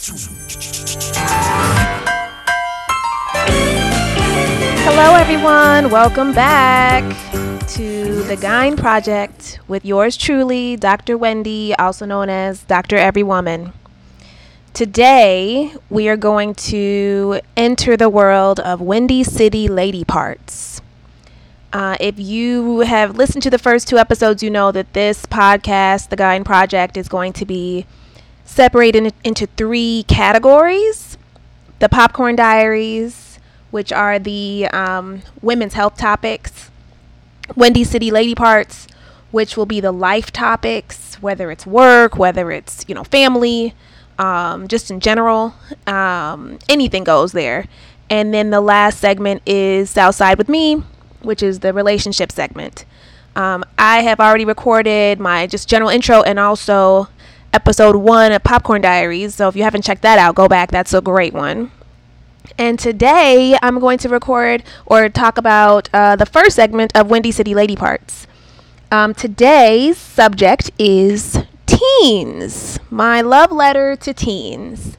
Hello, everyone. Welcome back to the Gyne Project with yours truly, Dr. Wendy, also known as Dr. Every Woman. Today, we are going to enter the world of Windy City Lady Parts. If you have listened to the first two episodes, you know that this podcast, the Gyne Project, is going to be separated into three categories. The Popcorn Diaries, which are the women's health topics. Windy City Lady Parts, which will be the life topics, whether it's work, whether it's, family, just in general, anything goes there. And then the last segment is Southside with Me, which is the relationship segment. I have already recorded my just general intro and also episode 1 of Popcorn Diaries. So if you haven't checked that out, go back. That's a great one. And today I'm going to record or talk about the first segment of Windy City Lady Parts. Today's subject is teens. My love letter to teens.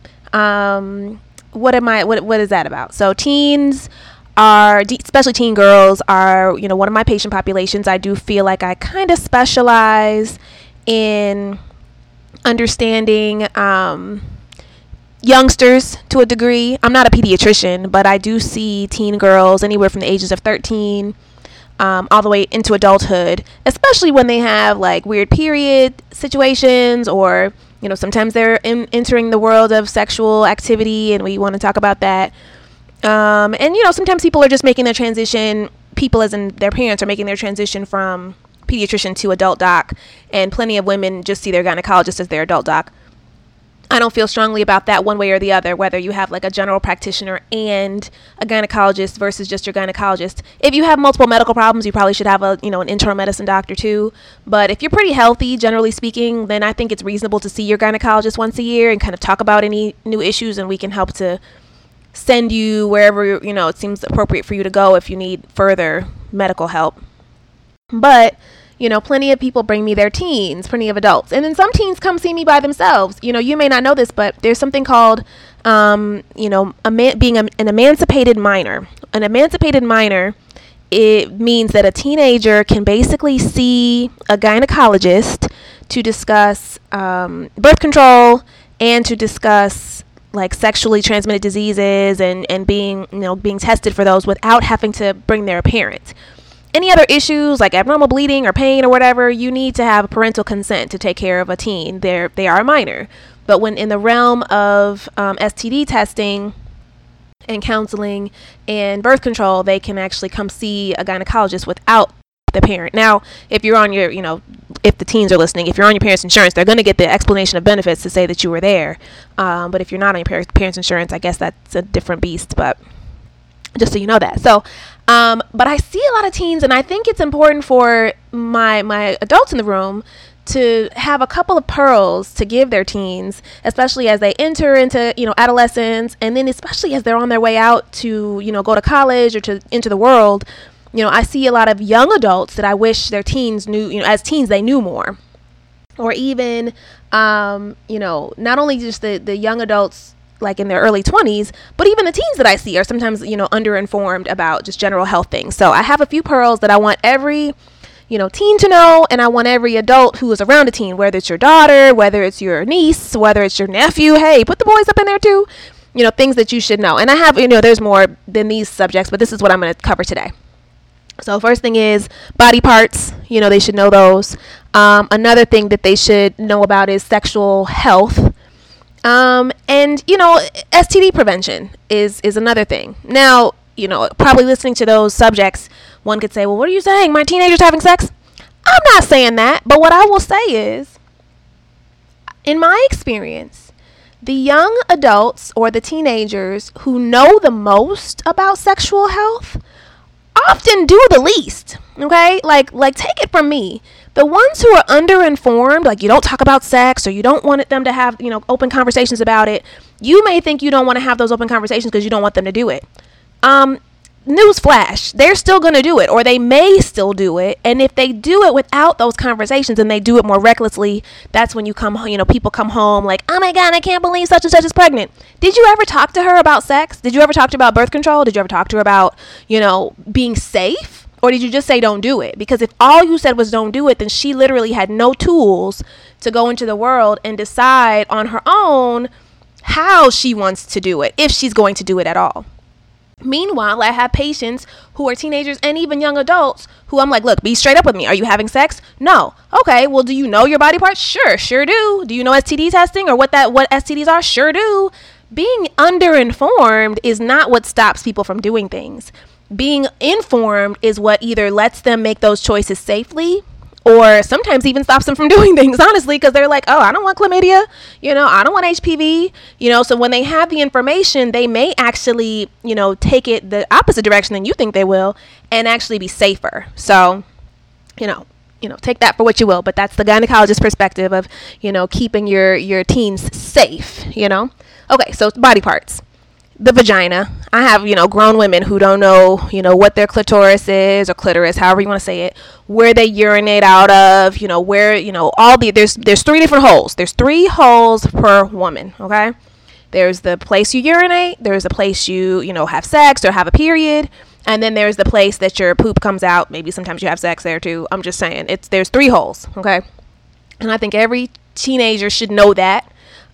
What is that about? So teens are, especially teen girls, are, one of my patient populations. I do feel like I kind of specialize in understanding youngsters to a degree. I'm not a pediatrician, but I do see teen girls anywhere from the ages of 13 all the way into adulthood, especially when they have like weird period situations or, sometimes they're entering the world of sexual activity and we want to talk about that. And, sometimes people are just making their transition. People as in their parents are making their transition from pediatrician to adult doc, and plenty of women just see their gynecologist as their adult doc. I don't feel strongly about that one way or the other, whether you have like a general practitioner and a gynecologist versus just your gynecologist. If you have multiple medical problems, you probably should have an internal medicine doctor too. But if you're pretty healthy, generally speaking, then I think it's reasonable to see your gynecologist once a year and kind of talk about any new issues, and we can help to send you wherever, it seems appropriate for you to go if you need further medical help. But plenty of people bring me their teens, plenty of adults. And then some teens come see me by themselves. You may not know this, but there's something called, being an emancipated minor. An emancipated minor, it means that a teenager can basically see a gynecologist to discuss birth control and to discuss like sexually transmitted diseases and being tested for those without having to bring their parent. Any other issues like abnormal bleeding or pain or whatever, you need to have parental consent to take care of a teen. They are a minor. But when in the realm of STD testing and counseling and birth control, they can actually come see a gynecologist without the parent. Now, if you're on your, if the teens are listening, if you're on your parents' insurance, they're going to get the explanation of benefits to say that you were there. But if you're not on your parents' insurance, I guess that's a different beast. But just so you know that. So, but I see a lot of teens, and I think it's important for my adults in the room to have a couple of pearls to give their teens, especially as they enter into, adolescence, and then especially as they're on their way out to, go to college or to into the world. I see a lot of young adults that I wish their teens knew, as teens they knew more. Or even, not only just the young adults like in their early 20s, but even the teens that I see are sometimes, underinformed about just general health things. So I have a few pearls that I want every, teen to know, and I want every adult who is around a teen, whether it's your daughter, whether it's your niece, whether it's your nephew, hey, put the boys up in there too, things that you should know. And I have, there's more than these subjects, but this is what I'm going to cover today. So first thing is body parts, they should know those. Another thing that they should know about is sexual health. And, STD prevention is another thing. Now, probably listening to those subjects, one could say, well, what are you saying? My teenager's having sex? I'm not saying that. But what I will say is, in my experience, the young adults or the teenagers who know the most about sexual health often do the least. Okay? Like take it from me. The ones who are underinformed, like you don't talk about sex or you don't want them to have, open conversations about it. You may think you don't want to have those open conversations because you don't want them to do it. news flash, they're still going to do it, or they may still do it. And if they do it without those conversations and they do it more recklessly, that's when people come home like, oh my God, I can't believe such and such is pregnant. Did you ever talk to her about sex? Did you ever talk to her about birth control? Did you ever talk to her about, being safe? Or did you just say don't do it? Because if all you said was don't do it, then she literally had no tools to go into the world and decide on her own how she wants to do it, if she's going to do it at all. Meanwhile, I have patients who are teenagers and even young adults who I'm like, look, be straight up with me. Are you having sex? No. Okay, well, do you know your body parts? Sure do. Do you know STD testing or what STDs are? Sure do. Being underinformed is not what stops people from doing things. Being informed is what either lets them make those choices safely or sometimes even stops them from doing things, honestly, because they're like, oh, I don't want chlamydia, I don't want HPV, so when they have the information, they may actually, take it the opposite direction than you think they will and actually be safer. So, take that for what you will, but that's the gynecologist perspective of, keeping your teens safe, Okay, so body parts. The vagina. I have, grown women who don't know, what their clitoris is or clitoris, however you want to say it, where they urinate out of, where, there's 3 different holes. There's 3 holes per woman. Okay. There's the place you urinate. There's the place you, have sex or have a period. And then there's the place that your poop comes out. Maybe sometimes you have sex there too. I'm just saying there's 3 holes. Okay. And I think every teenager should know that.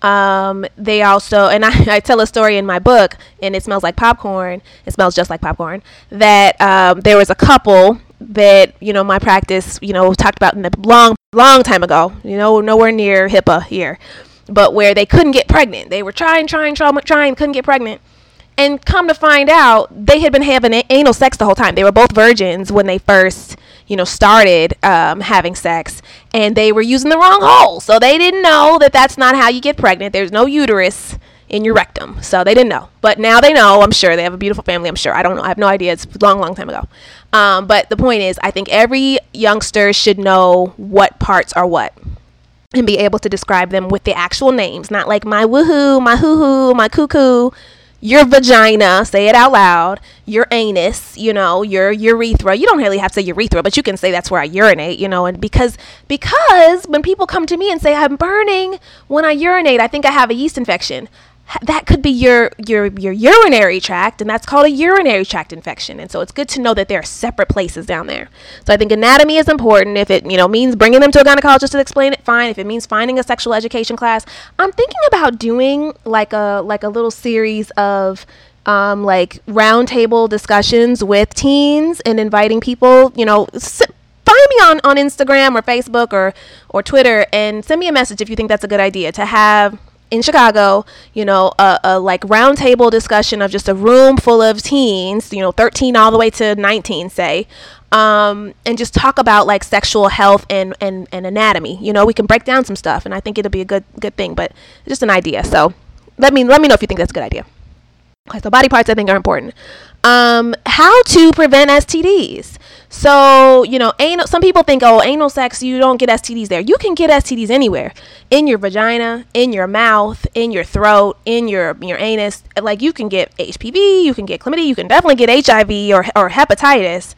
They also, and I tell a story in my book, and it smells like popcorn. It smells just like popcorn. That there was a couple that my practice talked about in the long time ago. Nowhere near HIPAA here, but where they couldn't get pregnant. They were trying, couldn't get pregnant. And come to find out, they had been having anal sex the whole time. They were both virgins when they first, started having sex. And they were using the wrong hole. So they didn't know that that's not how you get pregnant. There's no uterus in your rectum. So they didn't know. But now they know, I'm sure. They have a beautiful family, I'm sure. I don't know. I have no idea. It's a long time ago. But the point is, I think every youngster should know what parts are what. And be able to describe them with the actual names. Not like my woohoo, my hoo-hoo, my cuckoo. Your vagina, say it out loud. Your anus, your urethra. You don't really have to say urethra, but you can say that's where I urinate, and because when people come to me and say I'm burning when I urinate, I think I have a yeast infection. That could be your urinary tract, and that's called a urinary tract infection. And so it's good to know that there are separate places down there. So I think anatomy is important. If it means bringing them to a gynecologist to explain it, fine. If it means finding a sexual education class, I'm thinking about doing like a little series of round table discussions with teens and inviting people. Find me on Instagram or Facebook or Twitter and send me a message if you think that's a good idea to have in Chicago, a round table discussion of just a room full of teens, 13 all the way to 19, say, and just talk about like sexual health and anatomy. We can break down some stuff, and I think it'll be a good thing, but it's just an idea. So let me know if you think that's a good idea. Okay, so body parts I think are important. How to prevent STDs. So, anal, some people think, anal sex, you don't get STDs there. You can get STDs anywhere. In your vagina, in your mouth, in your throat, in your anus. Like, you can get HPV, you can get chlamydia, you can definitely get HIV or hepatitis.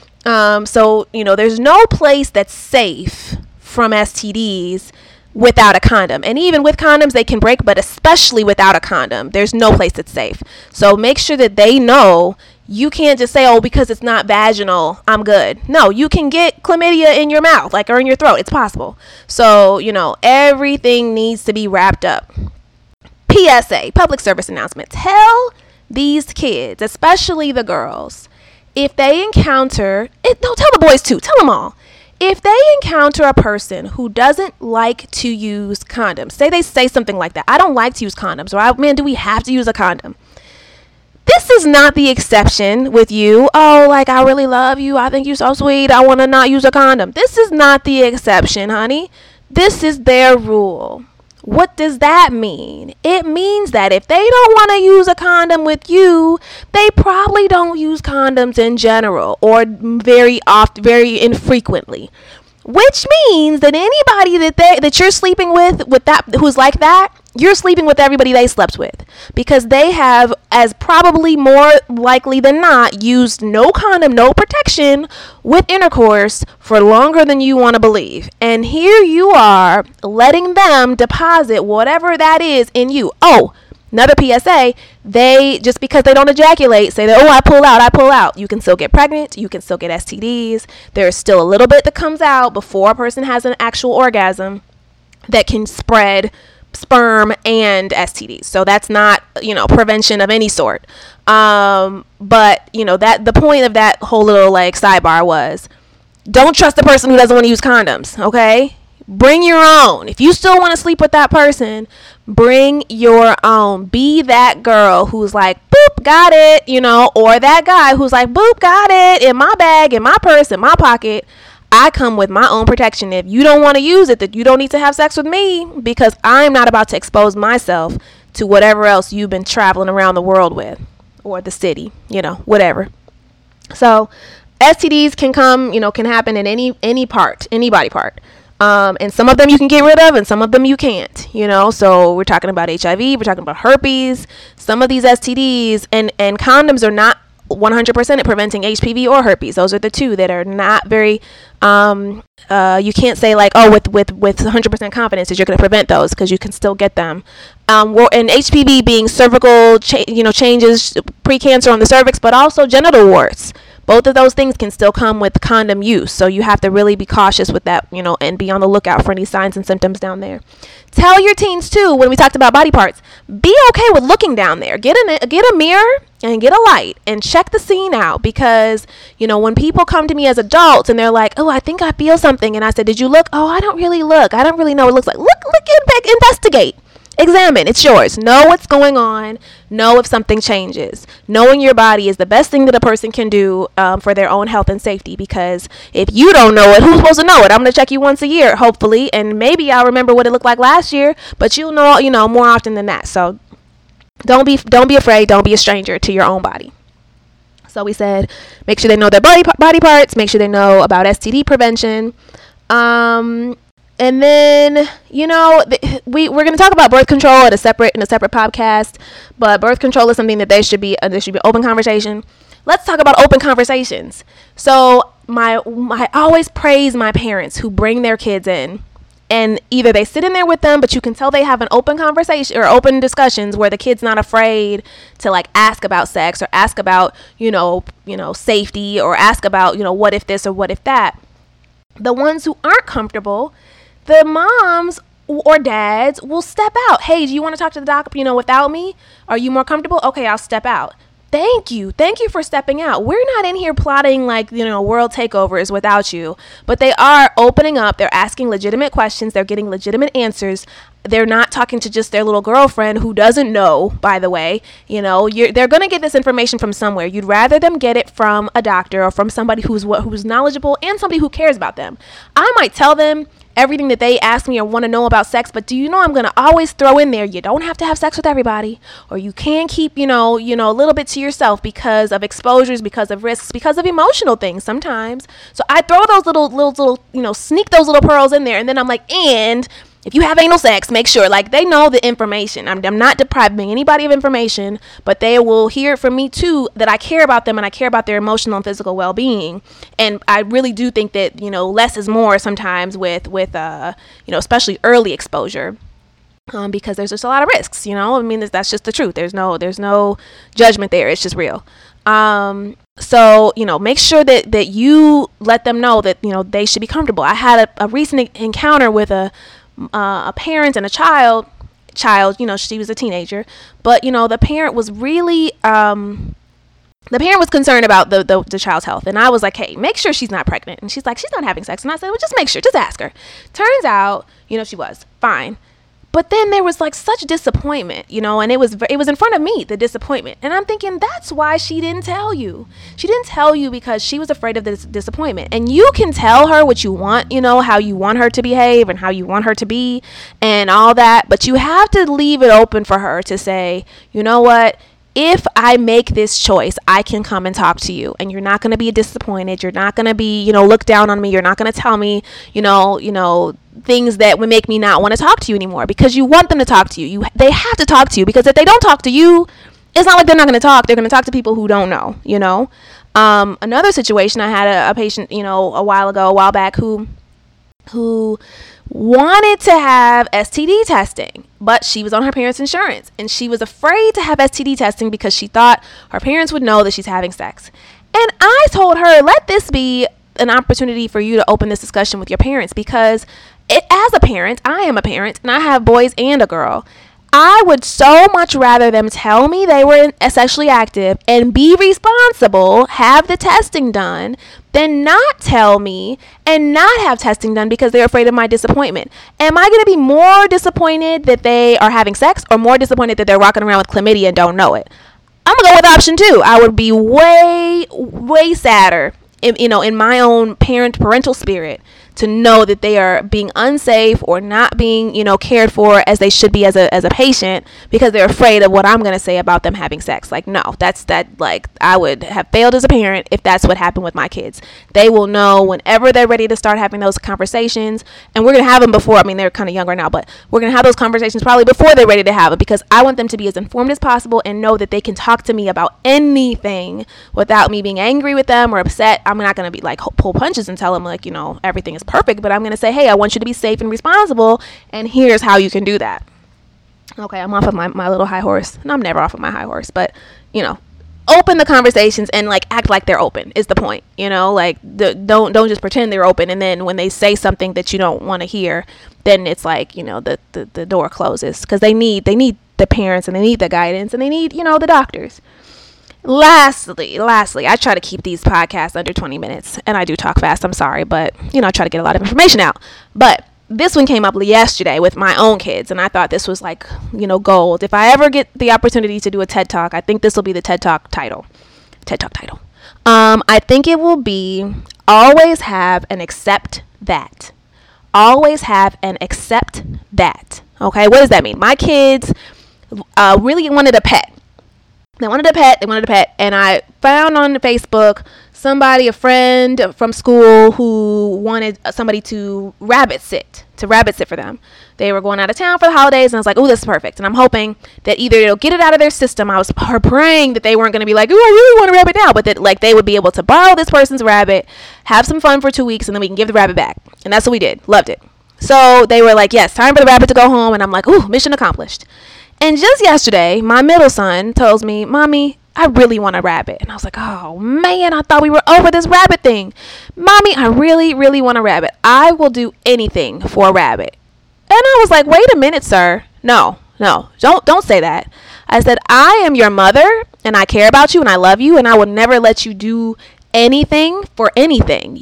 So, there's no place that's safe from STDs without a condom. And even with condoms, they can break, but especially without a condom, there's no place that's safe. So make sure that they know you can't just say, because it's not vaginal, I'm good. No, you can get chlamydia in your mouth, or in your throat. It's possible. So, everything needs to be wrapped up. PSA, public service announcement. Tell these kids, especially the girls, if they encounter, tell the boys too, tell them all. If they encounter a person who doesn't like to use condoms, say they say something like that, I don't like to use condoms, or man, do we have to use a condom? This is not the exception with you. I really love you. I think you're so sweet. I want to not use a condom. This is not the exception, honey. This is their rule. What does that mean? It means that if they don't want to use a condom with you, they probably don't use condoms in general or very infrequently. which means that anybody that you're sleeping with that who's like that, you're sleeping with everybody they slept with, because they have, as probably more likely than not, used no condom, no protection with intercourse for longer than you want to believe. And here you are letting them deposit whatever that is in you. Oh, another PSA, they, just because they don't ejaculate, say that, oh, I pull out. You can still get pregnant. You can still get STDs. There's still a little bit that comes out before a person has an actual orgasm that can spread sperm and STDs. So that's not, prevention of any sort. But, that the point of that whole little like sidebar was, don't trust the person who doesn't want to use condoms, okay? Bring your own. If you still want to sleep with that person, bring your own. Be that girl who's like, boop, got it, or that guy who's like, boop, got it, in my bag, in my purse, in my pocket. I come with my own protection. If you don't want to use it, that you don't need to have sex with me, because I'm not about to expose myself to whatever else you've been traveling around the world with, or the city, whatever. So STDs can come, can happen in any body part. And some of them you can get rid of and some of them you can't, so we're talking about HIV, we're talking about herpes, some of these STDs, and condoms are not 100% at preventing HPV or herpes. Those are the two that are not very, you can't say like, oh, with 100% confidence that you're going to prevent those, because you can still get them. And HPV being cervical, changes, precancer on the cervix, but also genital warts. Both of those things can still come with condom use. So you have to really be cautious with that, and be on the lookout for any signs and symptoms down there. Tell your teens too, when we talked about body parts, be okay with looking down there. Get a mirror and get a light and check the scene out, because, when people come to me as adults and they're like, oh, I think I feel something. And I said, did you look? Oh, I don't really look. I don't really know what it looks like. Look, investigate. Examine. It's yours. Know what's going on. Know if something changes. Knowing your body is the best thing that a person can do for their own health and safety, because if you don't know it, who's supposed to know it? I'm going to check you once a year, hopefully, and maybe I'll remember what it looked like last year, but you'll know, more often than that. So don't be afraid. Don't be a stranger to your own body. So we said, make sure they know their body parts. Make sure they know about STD prevention. And then, we're going to talk about birth control in a separate podcast, but birth control is something that there should be open conversation. Let's talk about open conversations. So I always praise my parents who bring their kids in, and either they sit in there with them, but you can tell they have an open conversation or open discussions where the kid's not afraid to like ask about sex, or ask about, safety, or ask about, what if this or what if that. The ones who aren't comfortable, the moms or dads will step out. Hey, do you want to talk to the doc, without me? Are you more comfortable? Okay, I'll step out. Thank you for stepping out. We're not in here plotting like, world takeovers without you, but they are opening up. They're asking legitimate questions. They're getting legitimate answers. They're not talking to just their little girlfriend who doesn't know, by the way. They're going to get this information from somewhere. You'd rather them get it from a doctor or from somebody who's knowledgeable and somebody who cares about them. I might tell them everything that they ask me or want to know about sex, but I'm going to always throw in there, you don't have to have sex with everybody, or you can keep, a little bit to yourself because of exposures, because of risks, because of emotional things sometimes. So I throw those little, sneak those little pearls in there, and then I'm like, and if you have anal sex, make sure, like, they know the information. I'm not depriving anybody of information, but they will hear it from me too, that I care about them and I care about their emotional and physical well-being. And I really do think that, less is more sometimes with especially early exposure. Because there's just a lot of risks, that's just the truth. There's no judgment there. It's just real. So, make sure that you let them know that, they should be comfortable. I had a recent encounter with a parent and a child, she was a teenager, but the parent was really the parent was concerned about the child's health, and I was like, hey, make sure she's not pregnant. And she's like, she's not having sex. And I said, well, just make sure, just ask her. Turns out, she was fine. But then there was like such disappointment, and it was in front of me, the disappointment. And I'm thinking, that's why she didn't tell you. She didn't tell you because she was afraid of this disappointment. And you can tell her what you want, how you want her to behave and how you want her to be and all that. But you have to leave it open for her to say, you know what? if I make this choice, I can come and talk to you, and you're not going to be disappointed. You're not going to be, look down on me. You're not going to tell me, things that would make me not want to talk to you anymore, because you want them to talk to you. They have to talk to you, because if they don't talk to you, it's not like they're not going to talk. They're going to talk to people who don't know, Another situation, I had a patient, a while back who wanted to have STD testing, but she was on her parents' insurance, and she was afraid to have STD testing because she thought her parents would know that she's having sex. And I told her, let this be an opportunity for you to open this discussion with your parents, because as a parent, I am a parent, and I have boys and a girl. I would so much rather them tell me they were sexually active and be responsible, have the testing done, than not tell me and not have testing done because they're afraid of my disappointment. Am I going to be more disappointed that they are having sex, or more disappointed that they're walking around with chlamydia and don't know it? I'm going to go with option 2. I would be way, way sadder, in my own parental spirit, to know that they are being unsafe or not being, cared for as they should be as a patient, because they're afraid of what I'm going to say about them having sex. Like, no, I would have failed as a parent if that's what happened with my kids. They will know whenever they're ready to start having those conversations, and we're going to have them before. I mean, they're kind of younger now, but we're going to have those conversations probably before they're ready to have it, because I want them to be as informed as possible and know that they can talk to me about anything without me being angry with them or upset. I'm not going to be like pull punches and tell them like, everything is perfect, but I'm going to say, hey, I want you to be safe and responsible, and here's how you can do that. Okay, I'm off of my little high horse. No, I'm never off of my high horse, but open the conversations and like act like they're open is the point. Don't just pretend they're open, and then when they say something that you don't want to hear, then it's like, the door closes, because they need the parents, and they need the guidance, and they need, the doctors. Lastly, I try to keep these podcasts under 20 minutes, and I do talk fast. I'm sorry, but I try to get a lot of information out. But this one came up yesterday with my own kids, and I thought this was like, gold. If I ever get the opportunity to do a TED Talk, I think this will be the TED Talk title. I think it will be always have and accept that. Always have and accept that. Okay, what does that mean? My kids really wanted a pet. They wanted a pet, and I found on Facebook a friend from school who wanted somebody to rabbit sit for them. They were going out of town for the holidays, and I was like, oh, this is perfect. And I'm hoping that either it'll get it out of their system. I was praying that they weren't going to be like, oh, I really want a rabbit now, but that like they would be able to borrow this person's rabbit, have some fun for 2 weeks, and then we can give the rabbit back. And that's what we did. Loved it. So they were like, yes, time for the rabbit to go home. And I'm like, ooh, mission accomplished. And just yesterday, my middle son tells me, Mommy, I really want a rabbit. And I was like, oh, man, I thought we were over this rabbit thing. Mommy, I really, really want a rabbit. I will do anything for a rabbit. And I was like, wait a minute, sir. No, don't say that. I said, I am your mother, and I care about you, and I love you, and I will never let you do anything for anything.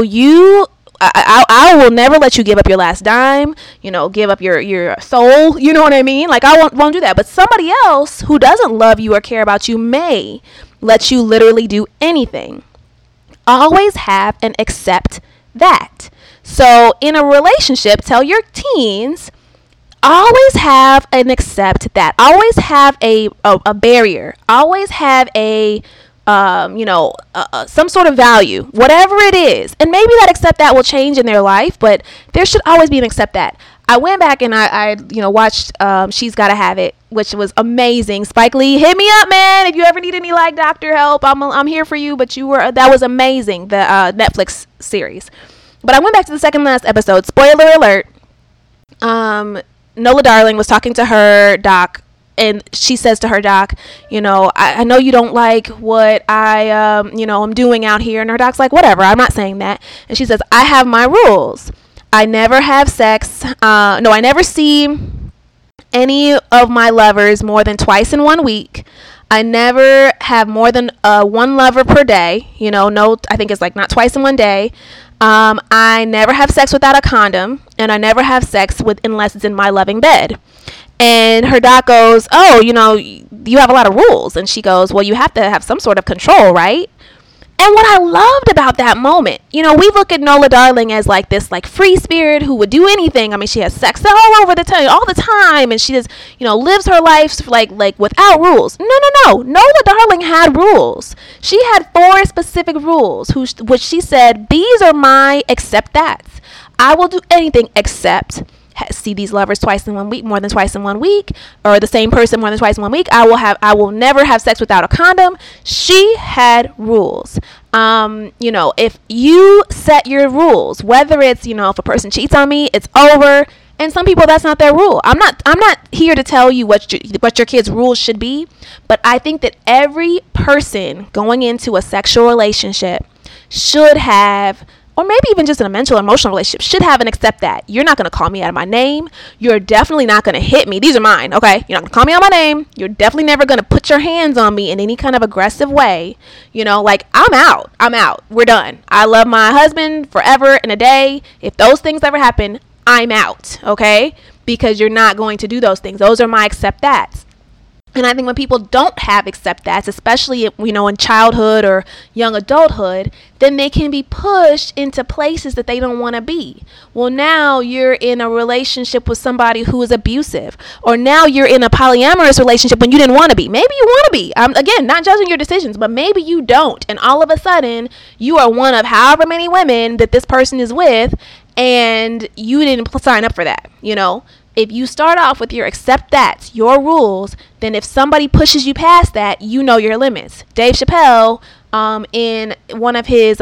I will never let you give up your last dime, give up your soul, you know what I mean? Like, I won't do that. But somebody else who doesn't love you or care about you may let you literally do anything. Always have and accept that. So in a relationship, tell your teens, always have and accept that. Always have a barrier. Always have some sort of value, whatever it is. And maybe that accept that will change in their life, but there should always be an accept that. I went back and I watched She's Gotta Have It, which was amazing. Spike Lee, hit me up, man. If you ever need any like doctor help, I'm here for you. But that was amazing, the Netflix series. But I went back to the second last episode. Spoiler alert. Nola Darling was talking to her doc, and she says to her doc, I know you don't like what I'm doing out here. And her doc's like, whatever, I'm not saying that. And she says, I have my rules. I never have sex. I never see any of my lovers more than twice in 1 week. I never have more than one lover per day. I think it's like not twice in one day. I never have sex without a condom, and I never have sex unless it's in my loving bed. And her doc goes, oh, you have a lot of rules. And she goes, well, you have to have some sort of control, right? And what I loved about that moment, we look at Nola Darling as like this like free spirit who would do anything. I mean, she has sex all the time, and she just, lives her life like without rules. No. Nola Darling had rules. She had 4 specific rules, which she said, these are my except that's. I will do anything except see these lovers twice in 1 week, more than twice in 1 week, or the same person more than twice in 1 week. I will never have sex without a condom. She had rules. If you set your rules, whether it's, if a person cheats on me, it's over. And some people, that's not their rule. I'm not here to tell you what your kids' rules should be, but I think that every person going into a sexual relationship should have, or maybe even just in a mental, emotional relationship, should have an accept that. You're not going to call me out of my name. You're definitely not going to hit me. These are mine, okay? You're not going to call me out of my name. You're definitely never going to put your hands on me in any kind of aggressive way. I'm out. We're done. I love my husband forever and a day. If those things ever happen, I'm out, okay? Because you're not going to do those things. Those are my accept that's. And I think when people don't have accept that's, especially, in childhood or young adulthood, then they can be pushed into places that they don't want to be. Well, now you're in a relationship with somebody who is abusive, or now you're in a polyamorous relationship when you didn't want to be. Maybe you want to be. I'm, again, not judging your decisions, but maybe you don't. And all of a sudden, you are one of however many women that this person is with, and you didn't sign up for that, If you start off with your accept that's, your rules, then if somebody pushes you past that, you know your limits. Dave Chappelle, in one of his,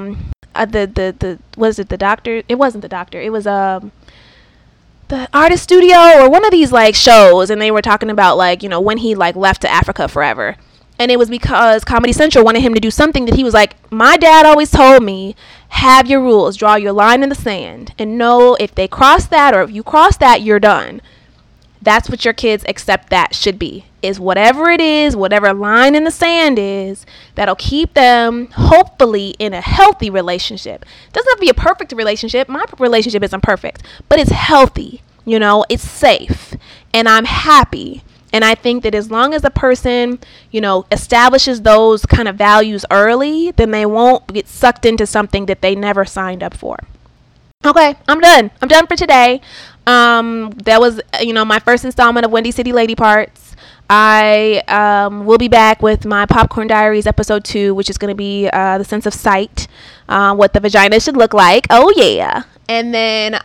was it The Doctor? It wasn't The Doctor. It was, the Artist Studio or one of these, shows, and they were talking about, when he, left to Africa forever. And it was because Comedy Central wanted him to do something that he was like, my dad always told me, have your rules, draw your line in the sand, and know if they cross that, or if you cross that, you're done. That's what your kids accept that should be, is whatever it is, whatever line in the sand is, that'll keep them hopefully in a healthy relationship. It doesn't have to be a perfect relationship. My relationship isn't perfect, but it's healthy, it's safe, and I'm happy. And I think that as long as a person, establishes those kind of values early, then they won't get sucked into something that they never signed up for. Okay, I'm done. I'm done for today. That was, my first installment of Windy City Lady Parts. I will be back with my Popcorn Diaries episode 2, which is going to be the sense of sight, what the vagina should look like. Oh, yeah. And then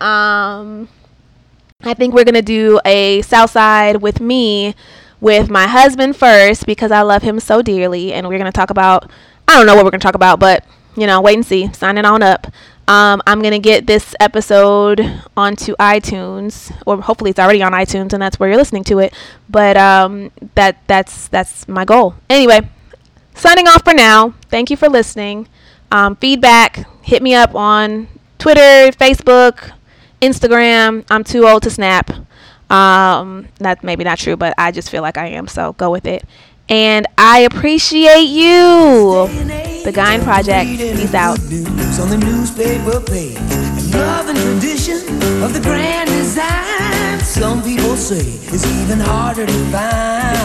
I think we're going to do a Southside with me with my husband first, because I love him so dearly. And we're going to talk about, I don't know what we're going to talk about, but, wait and see. Sign it on up. I'm going to get this episode onto iTunes, or hopefully it's already on iTunes and that's where you're listening to it. But that's my goal. Anyway, signing off for now. Thank you for listening. Feedback, hit me up on Twitter, Facebook, Instagram. I'm too old to snap. That's maybe not true, but I just feel like I am, so go with it. And I appreciate you. The Guyan Project. Peace out. On the newspaper page, love and tradition of the grand design. Some people say it's even harder to find.